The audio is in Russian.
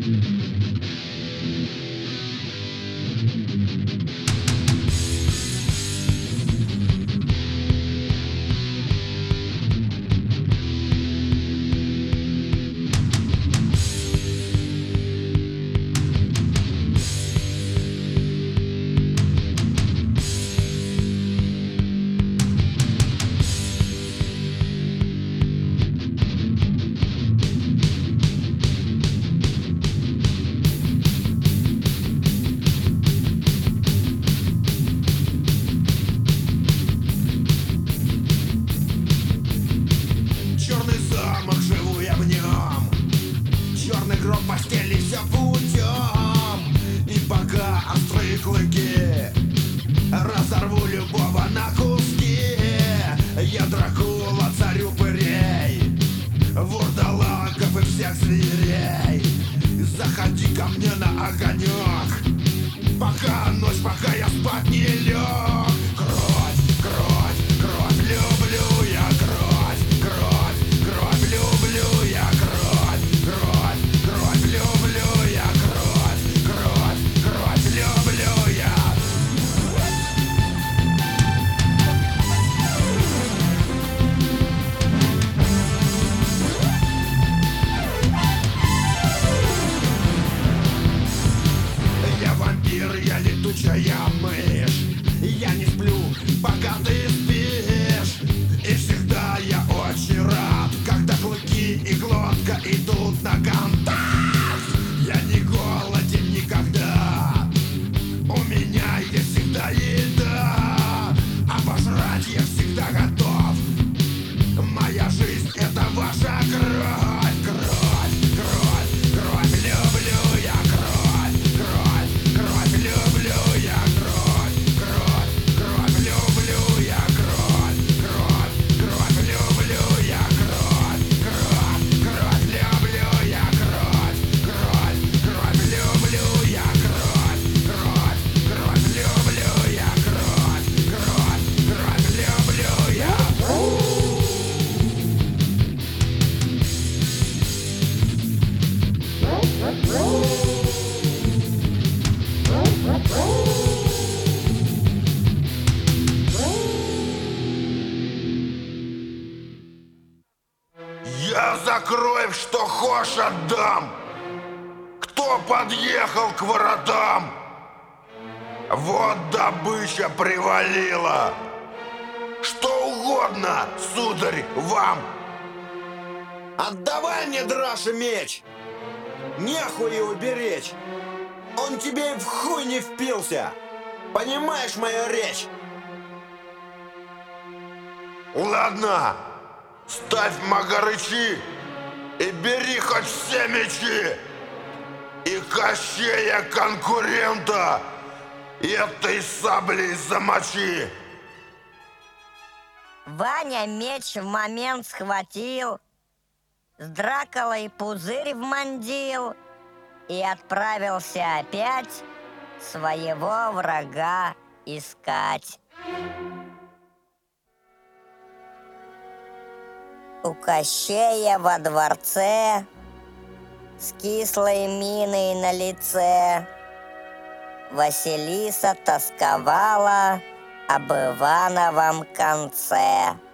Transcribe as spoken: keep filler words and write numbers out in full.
Черный замок, живу я в нем. Черный гроб постели, все путем. И пока острые клыки разорву любого на куски, я Дракула, царь упырей, вурдалаков и всех зверей. Заходи ко мне на огонек, пока ночь, пока я спать не лег. Кровь, кровь, кровь, люблю я кровь, кровь, кровь, люблю я кровь, кровь, кровь, люблю я кровь, кровь, кровь, люблю я. Я вампир, я летучая мышь. Я не сплю, пока ты спишь. И всегда я очень рад, когда клыки и глотка идут на контакт. Я не голоден никогда, у меня есть всегда еда. А пожрать я всегда готов. Моя жизнь — это ваша кровь. Кровь, кровь, кровь, люблю я кровь. Кровь, кровь, люблю я кровь. Кровь, кровь, люблю я кровь. Кровь, кровь, люблю я кровь. Кровь, кровь, люблю я кровь. Кровь, кровь, люблю я кровь. Кровь, кровь, люблю я кровь. Кровь, кровь, люблю я. Я за кровь что хошь отдам. Кто подъехал к воротам? Вот добыча привалила. Что угодно, сударь, вам. Отдавай мне, Драша, меч. Нехуй его беречь. Он тебе и в хуй не впился. Понимаешь мою речь? Ладно, ставь магарычи и бери хоть все мечи. И Кощея конкурента этой саблей замочи. Ваня меч в момент схватил, с Дракулой пузырь вмандил и отправился опять своего врага искать. У Кощея во дворце с кислой миной на лице Василиса тосковала об Ивановом конце.